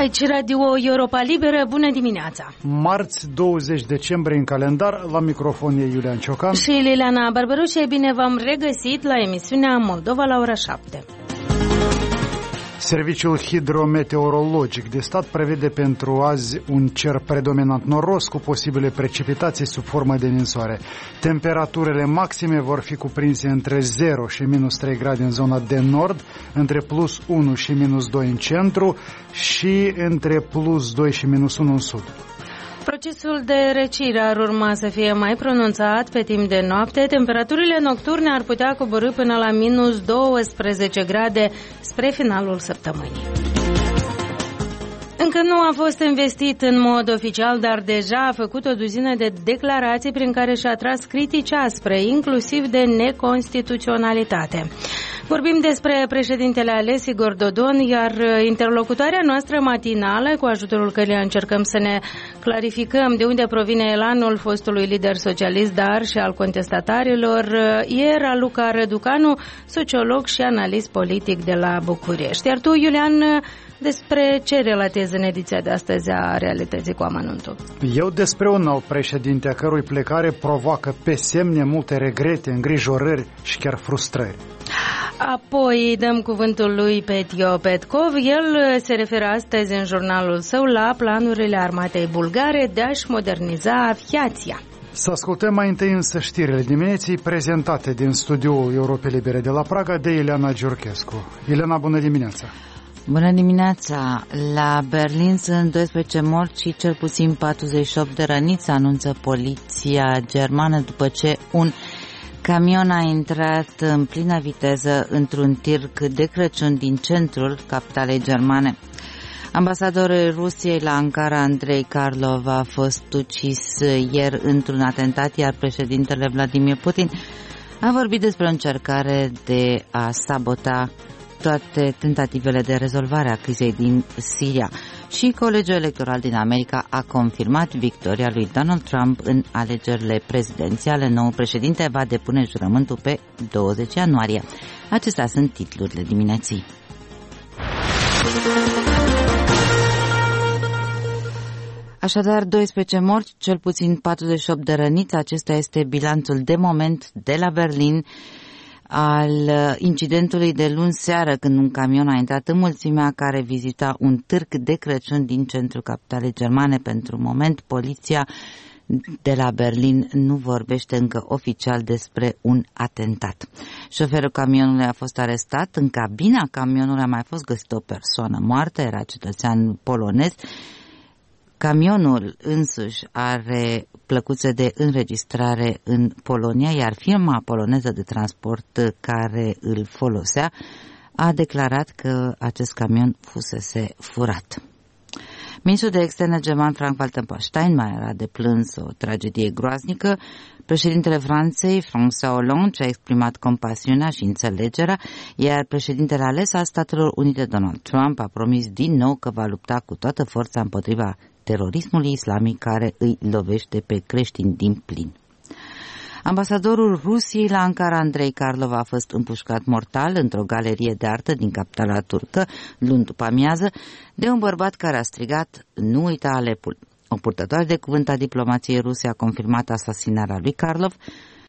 Aici Radio Europa Liberă, bună dimineața! Marți 20 decembrie în calendar, la microfon e Iulian Ciocan și Liliana Barberuș. Bine v-am regăsit la emisiunea Moldova la ora 7. Serviciul hidrometeorologic de stat prevede pentru azi un cer predominant noros cu posibile precipitații sub formă de ninsoare. Temperaturile maxime vor fi cuprinse între 0 și minus 3 grade în zona de nord, între plus 1 și minus 2 în centru și între plus 2 și minus 1 în sud. Procesul de răcire ar urma să fie mai pronunțat pe timp de noapte. Temperaturile nocturne ar putea coborî până la minus 12 grade spre finalul săptămânii. Încă nu a fost investit în mod oficial, dar deja a făcut o duzină de declarații prin care și-a tras critici aspre, inclusiv de neconstituționalitate. Vorbim despre președintele ales, Igor Dodon, iar interlocutoarea noastră matinală, cu ajutorul căreia încercăm să ne clarificăm de unde provine elanul fostului lider socialist, dar și al contestatarilor, e Raluca Răducanu, sociolog și analist politic de la București. Iar tu, Iulian, despre ce relatezi în ediția de astăzi a Realității cu amănuntul? Eu despre un nou președinte a cărui plecare provoacă pe semne multe regrete, îngrijorări și chiar frustrări. Apoi dăm cuvântul lui Petio Petkov. El se referă astăzi în jurnalul său la planurile armatei bulgare de a-și moderniza aviația. Să ascultăm mai întâi însă știrile dimineții prezentate din studioul Europei Libere de la Praga de Ileana Giurchescu. Ileana, bună dimineața! Bună dimineața! La Berlin sunt 12 morți și cel puțin 48 de răniți, anunță poliția germană după ce un camion a intrat în plină viteză într-un tirc de Crăciun din centrul capitalei germane. Ambasadorul Rusiei la Ankara, Andrei Karlov, a fost ucis ieri într-un atentat, iar președintele Vladimir Putin a vorbit despre o încercare de a sabota toate tentativele de rezolvare a crizei din Siria. Și Colegiul Electoral din America a confirmat victoria lui Donald Trump în alegerile prezidențiale. Noul președinte va depune jurământul pe 20 ianuarie. Acestea sunt titlurile dimineții. Așadar, 12 morți, cel puțin 48 de răniți. Acesta este bilanțul de moment de la Berlin al incidentului de luni seară, când un camion a intrat în mulțimea care vizita un târg de Crăciun din centrul capitalei germane. Pentru moment, poliția de la Berlin nu vorbește încă oficial despre un atentat. Șoferul camionului a fost arestat. În cabina camionului a mai fost găsită o persoană moartă, era cetățean polonez. Camionul însuși are plăcuțe de înregistrare în Polonia, iar firma poloneză de transport care îl folosea a declarat că acest camion fusese furat. Ministrul de externe german Frank-Walter Steinmeier a deplâns o tragedie groaznică. Președintele Franței, François Hollande, și-a exprimat compasiunea și înțelegerea, iar președintele ales al Statelor Unite, Donald Trump, a promis din nou că va lupta cu toată forța împotriva terorismului islamic care îi lovește pe creștini din plin. Ambasadorul Rusiei la Ankara, Andrei Karlov, a fost împușcat mortal într-o galerie de artă din capitala turcă, luni după amiază, de un bărbat care a strigat: "Nu uita Alepul". O purtătoare de cuvânt a diplomației ruse a confirmat asasinarea lui Karlov.